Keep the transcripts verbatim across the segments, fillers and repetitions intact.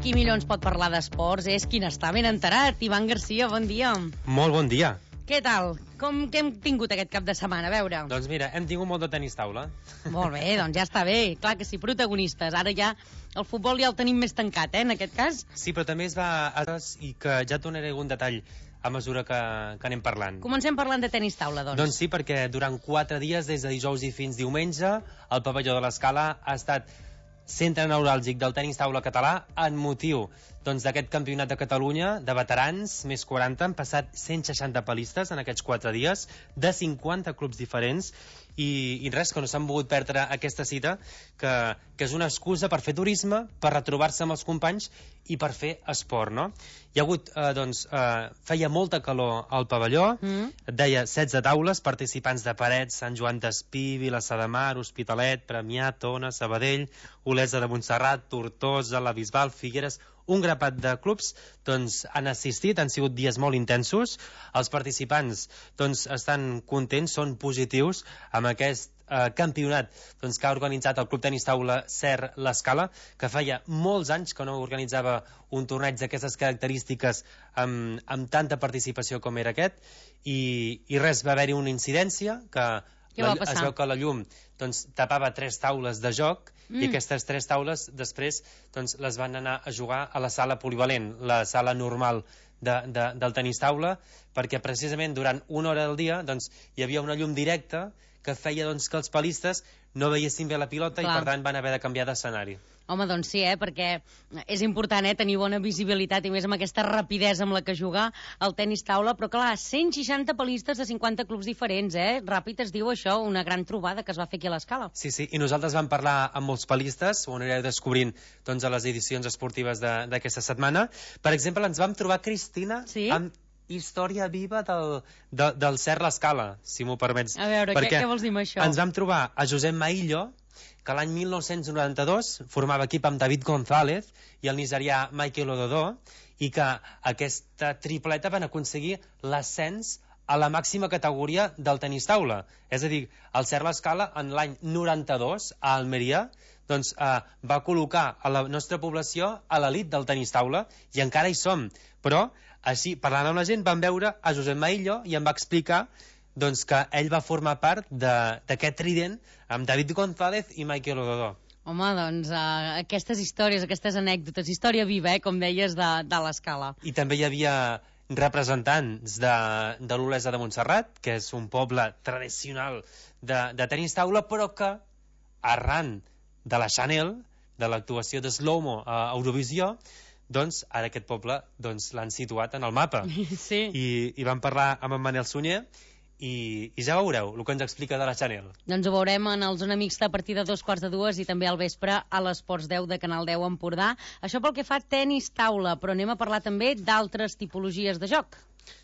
qui millor ens pot parlar d'esports és qui n'està ben enterat. Ivan Garcia, bon dia. Molt bon dia. Què tal? Com que hem tingut aquest cap de setmana? A veure. Doncs mira, hem tingut molt de tenis taula. Molt bé, doncs ja està bé. Clar que sí, protagonistes. Ara ja el futbol ja el tenim més tancat, eh, en aquest cas. Sí, però també es va a... i que ja et donaré algun detall a mesura que, que anem parlant. Comencem parlant de tenis taula, doncs. Doncs sí, perquè durant quatre dies, des de dijous i fins diumenge, el pavelló de l'Escala ha estat centre neuràlgic del tenis taula català en motiu doncs, d'aquest campionat de Catalunya de veterans, més quaranta, han passat cent seixanta palistes en aquests quatre dies, de cinquanta clubs diferents, i, i res, que no s'han volgut perdre aquesta cita, que, que és una excusa per fer turisme, per retrobar-se amb els companys i per fer esport, no? Hi ha hagut, eh, doncs, eh, feia molta calor al pavelló, mm. et deia setze taules, participants de Parets, Sant Joan d'Espí, Vilassar de Mar, Hospitalet, Premià, Tona, Sabadell, Olesa de Montserrat, Tortosa, la Bisbal, Figueres, un grapat de clubs doncs, han assistit, han sigut dies molt intensos. Els participants doncs, estan contents, són positius amb aquest eh, campionat doncs, que ha organitzat el Club Tenis Taula Ser l'Escala, que feia molts anys que no organitzava un torneig d'aquestes característiques amb, amb tanta participació com era aquest, i, i res, va haver-hi una incidència que la, es veu que la llum doncs, tapava tres taules de joc, mm. i aquestes tres taules després doncs, les van anar a jugar a la sala polivalent, la sala normal de, de, del tenis taula, perquè precisament durant una hora del dia doncs, hi havia una llum directa que feia doncs, que els palistes no veiessin bé la pilota. Clar. I per tant van haver de canviar d'escenari. Home, doncs sí, eh? Perquè és important eh? tenir bona visibilitat, i més amb aquesta rapidesa amb la que juga el tenis taula, però clar, cent seixanta palistes de cinquanta clubs diferents, eh? Ràpid es diu això, una gran trobada que es va fer aquí a l'Escala. Sí, sí, i nosaltres vam parlar amb molts palistes, ho anireu descobrint doncs, a les edicions esportives d'aquesta setmana. Per exemple, ens vam trobar Cristina sí? amb història viva del, de, del Ser l'Escala, si m'ho permets. A veure, què, què vols dir amb això? Ens vam trobar a Josep Maillo, que l'any mil nou-cents noranta-dos formava equip amb David González i el nigerià Michael Ododo, i que aquesta tripleta van aconseguir l'ascens a la màxima categoria del tenis taula. És a dir, el Ser l'Escala en l'any noranta-dos a Almeria doncs, eh, va col·locar a la nostra població a l'elit del tenis taula, i encara hi som. Però així, parlant amb la gent, vam veure a Josep Maillo i em va explicar doncs, que ell va formar part d'aquest trident amb David González i Michael Ododo. Home, doncs uh, aquestes històries, aquestes anècdotes, història viva, eh, com deies, de, de l'Escala. I també hi havia representants de, de l'Olesa de Montserrat, que és un poble tradicional de, de tenis taula, però que arran de la Chanel, de l'actuació de Slow-Mo a Eurovisió, doncs ara aquest poble doncs, l'han situat en el mapa. Sí. I, i vam parlar amb en Manel Sunyer, i, i ja veureu el que ens explica de la Chanel. Doncs ho veurem en el Zona Mixta a partir de dos quarts de dues i també al vespre a l'Esports deu de Canal deu Empordà. Això pel que fa a tenis taula, però anem a parlar també d'altres tipologies de joc.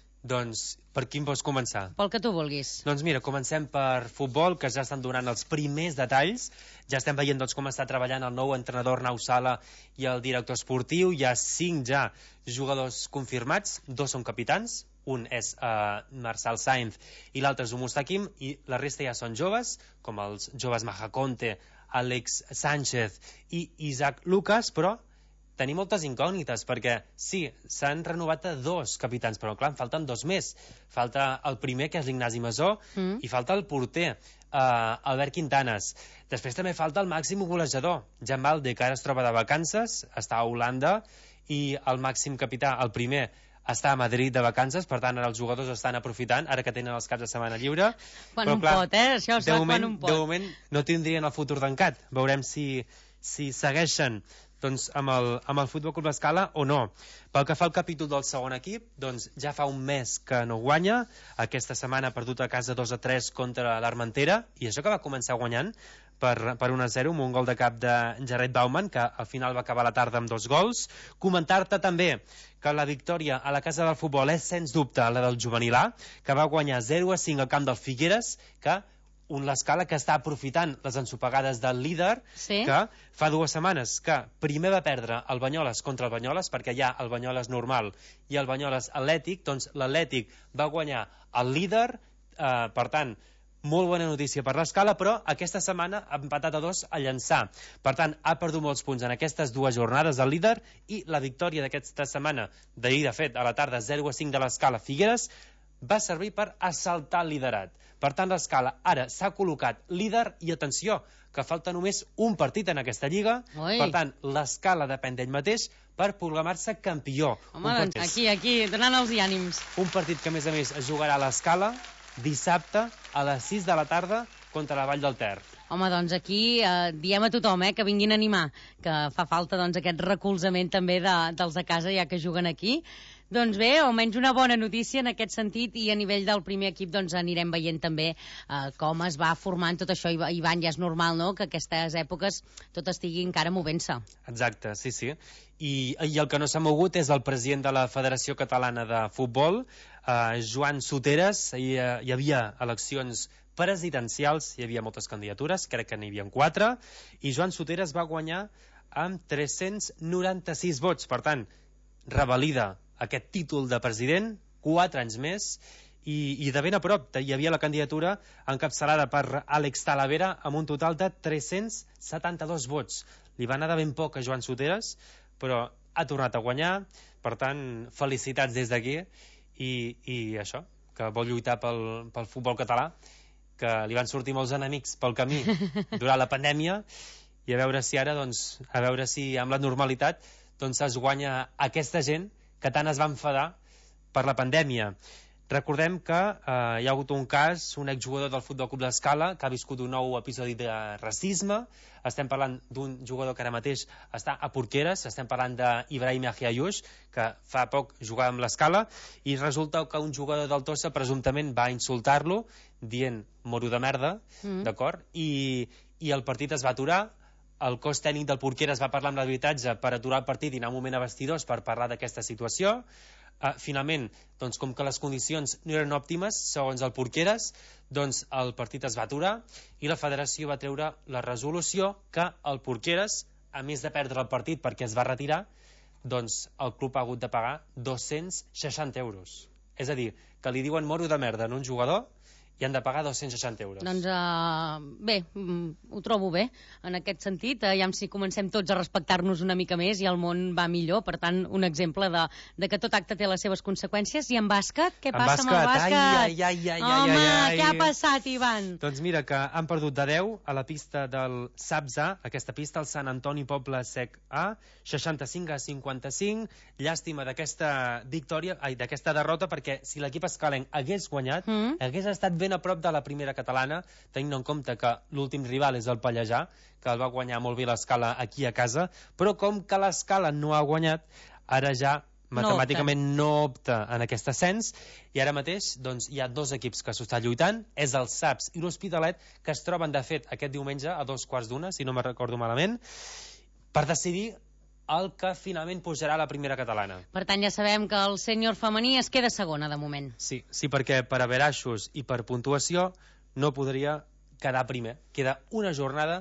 Doncs per quin vols començar? Pel que tu vulguis. Doncs mira, comencem per futbol, que ja estan donant els primers detalls. Ja estem veient doncs, com està treballant el nou entrenador Arnau Sala i el director esportiu. Hi ha cinc ja jugadors confirmats, dos són capitans, un és uh, Marçal Sainz i l'altre és Umustakim, i la resta ja són joves, com els joves Majaconte, Àlex Sánchez i Isaac Lucas, però tenim moltes incògnites, perquè sí, s'han renovat a dos capitans, però clar, en falten dos més. Falta el primer, que és l'Ignasi Masó, mm. i falta el porter, uh, Albert Quintanes. Després també falta el màxim golejador, Jan Balde, que ara es troba de vacances, està a Holanda, i el màxim capità, el primer, està a Madrid de vacances, per tant ara els jugadors estan aprofitant, ara que tenen els caps de setmana lliure. Quan però, un clar, pot, eh? Això es fa quan un pot. De moment no tindrien el futur tancat. Veurem si, si segueixen doncs, amb, el, amb el Futbol Club Escala o no. Pel que fa al capítol del segon equip, doncs ja fa un mes que no guanya. Aquesta setmana ha perdut a casa dos a tres contra l'Armentera, i això que va començar guanyant per, per un a zero amb un gol de cap de Jared Bauman, que al final va acabar la tarda amb dos gols. Comentar-te també que la victòria a la Casa del Futbol és sens dubte la del juvenil A, que va guanyar zero a cinc al camp del Figueres, que un l'Escala que està aprofitant les ensopegades del líder, sí? Que fa dues setmanes que primer va perdre el Banyoles contra el Banyoles, perquè hi ha el Banyoles normal i el Banyoles atlètic, doncs l'Atlètic va guanyar el líder, eh, per tant molt bona notícia per l'Escala, però aquesta setmana ha empatat a dos a Llançà. Per tant, ha perdut molts punts en aquestes dues jornades del líder, i la victòria d'aquesta setmana, d'ahir de fet, a la tarda, zero a cinc de l'Escala Figueres, va servir per assaltar el liderat. Per tant, l'Escala ara s'ha col·locat líder, i atenció, que falta només un partit en aquesta lliga. Ui. Per tant, l'Escala depèn d'ell mateix per proclamar-se campió. Home, doncs aquí, aquí, donant els ànims. Un partit que, a més a més, es jugarà a l'Escala dissabte a les sis de la tarda contra la Vall del Ter. Home, doncs aquí eh, diem a tothom eh, que vinguin a animar, que fa falta doncs, aquest recolzament també de, dels de casa, ja que juguen aquí. Doncs bé, almenys una bona notícia en aquest sentit, i a nivell del primer equip doncs, anirem veient també eh, com es va formant tot això. Ivan, ja és normal, no?, que aquestes èpoques tot estigui encara movent-se. Exacte, sí, sí. I, i el que no s'ha mogut és el president de la Federació Catalana de Futbol, eh, Joan Soteres. Hi, eh, hi havia eleccions presidencials, hi havia moltes candidatures, crec que n'hi havia quatre, i Joan Soteres va guanyar amb tres-cents noranta-sis vots. Per tant, revalida aquest títol de president, quatre anys més, i, i de ben a prop hi havia la candidatura encapçalada per Àlex Talavera amb un total de tres-cents setanta-dos vots. Li va anar de ben poc a Joan Soteres, però ha tornat a guanyar. Per tant, felicitats des d'aquí, i, i això, que vol lluitar pel, pel futbol català, que li van sortir molts enemics pel camí durant la pandèmia, i a veure si ara, doncs, a veure si amb la normalitat doncs es guanya aquesta gent que tant es va enfadar per la pandèmia. Recordem que eh, hi ha hagut un cas, un exjugador del Futbol Club d'Escala que ha viscut un nou episodi de racisme. Estem parlant d'un jugador que ara mateix està a Porqueres, estem parlant d'Ibrahim Ahiayush, que fa poc jugava amb l'Escala, i resulta que un jugador del Tossa presumptament va insultar-lo dient moro de merda, mm. d'acord? I, i el partit es va aturar. El cos tècnic del Porqueres va parlar amb l'arbitratge per aturar el partit i anar un moment a vestidors per parlar d'aquesta situació. Uh, finalment, doncs, com que les condicions no eren òptimes, segons el Porqueres, doncs el partit es va aturar, i la federació va treure la resolució que el Porqueres, a més de perdre el partit perquè es va retirar, doncs el club ha hagut de pagar dos-cents seixanta euros. És a dir, que li diuen moro de merda en un jugador i han de pagar dos-cents seixanta euros. Doncs uh, bé, mm, ho trobo bé en aquest sentit. Uh, ja si comencem tots a respectar-nos una mica més i el món va millor. Per tant, un exemple de, de que tot acte té les seves conseqüències. I en bàsquet? Què en passa bàsquet? amb el bàsquet? Ai, ai, ai, ai, Home, ai, ai. què ha passat, Ivan? Doncs mira, que han perdut de deu a la pista del Saps A, aquesta pista, el Sant Antoni Poble Sec A, seixanta-cinc a cinquanta-cinc. Llàstima d'aquesta victòria, ai, d'aquesta derrota, perquè si l'equip escalenc hagués guanyat, mm. hagués estat ben a prop de la primera catalana, tenint en compte que l'últim rival és el Pallejà, que el va guanyar molt bé l'Escala aquí a casa, però com que l'Escala no ha guanyat, ara ja matemàticament no opta en aquest ascens, i ara mateix doncs, hi ha dos equips que s'ho estan lluitant, és el Saps i l'Hospitalet, que es troben de fet aquest diumenge a dos quarts d'una, si no me recordo malament, per decidir el que finalment pujarà a la primera catalana. Per tant, ja sabem que el sènior femení es queda segona de moment. Sí, sí, perquè per averaixos i per puntuació no podria quedar primer. Queda una jornada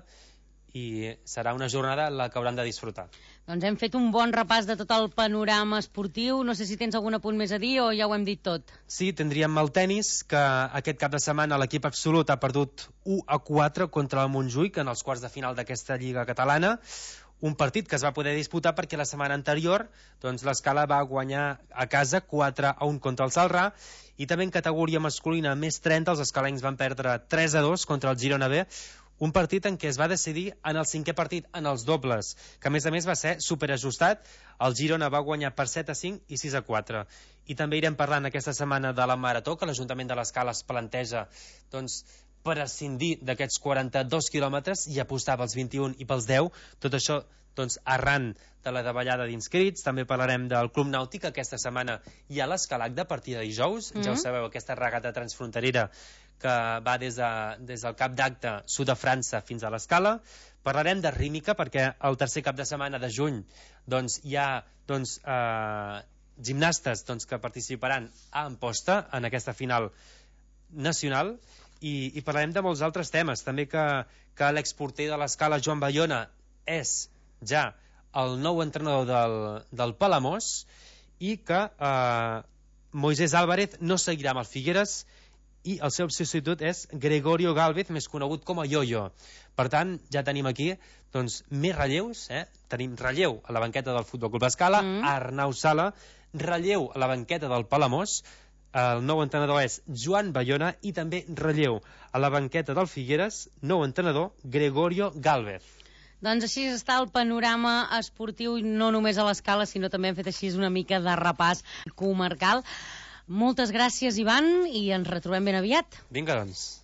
i serà una jornada la que hauran de disfrutar. Doncs hem fet un bon repàs de tot el panorama esportiu. No sé si tens algun apunt més a dir o ja ho hem dit tot. Sí, tindríem el tennis, que aquest cap de setmana l'equip absolut ha perdut u a quatre contra el Montjuïc en els quarts de final d'aquesta lliga catalana. Un partit que es va poder disputar perquè la setmana anterior doncs, l'Escala va guanyar a casa quatre a un contra el Salrà, i també en categoria masculina més trenta els escalencs van perdre tres a dos contra el Girona B, un partit en què es va decidir en el cinquè partit, en els dobles, que a més a més va ser superajustat. El Girona va guanyar per set a cinc i sis a quatre. I també irem parlant aquesta setmana de la Marató, que l'Ajuntament de l'Escala es planteja doncs, prescindir d'aquests quaranta-dos quilòmetres i apostar pels vint-i-un i pels deu. Tot això doncs, arran de la davallada d'inscrits. També parlarem del Club Nàutic. Aquesta setmana hi ha l'Escalac de partida dijous. Mm-hmm. Ja ho sabeu, aquesta regata transfronterera que va des, de, des del cap d'acte sud de França fins a l'Escala. Parlarem de Rímica, perquè el tercer cap de setmana de juny doncs, hi ha doncs, eh, gimnastes doncs, que participaran a Amposta en aquesta final nacional. I, i parlarem de molts altres temes. També que, que l'exporter de l'Escala, Joan Bayona, és ja el nou entrenador del, del Palamós, i que eh, Moisés Álvarez no seguirà amb el Figueres i el seu substitut és Gregorio Gálvez, més conegut com a Yo-Yo. Per tant, ja tenim aquí doncs, més relleus. Eh? Tenim relleu a la banqueta del Futbol Club Escala, mm. Arnau Sala, relleu a la banqueta del Palamós, el nou entrenador és Joan Bayona, i també relleu a la banqueta del Figueres, nou entrenador, Gregorio Gálvez. Doncs així està el panorama esportiu, no només a l'Escala, sinó també hem fet així una mica de repàs comarcal. Moltes gràcies, Ivan, i ens retrobem ben aviat. Vinga, doncs.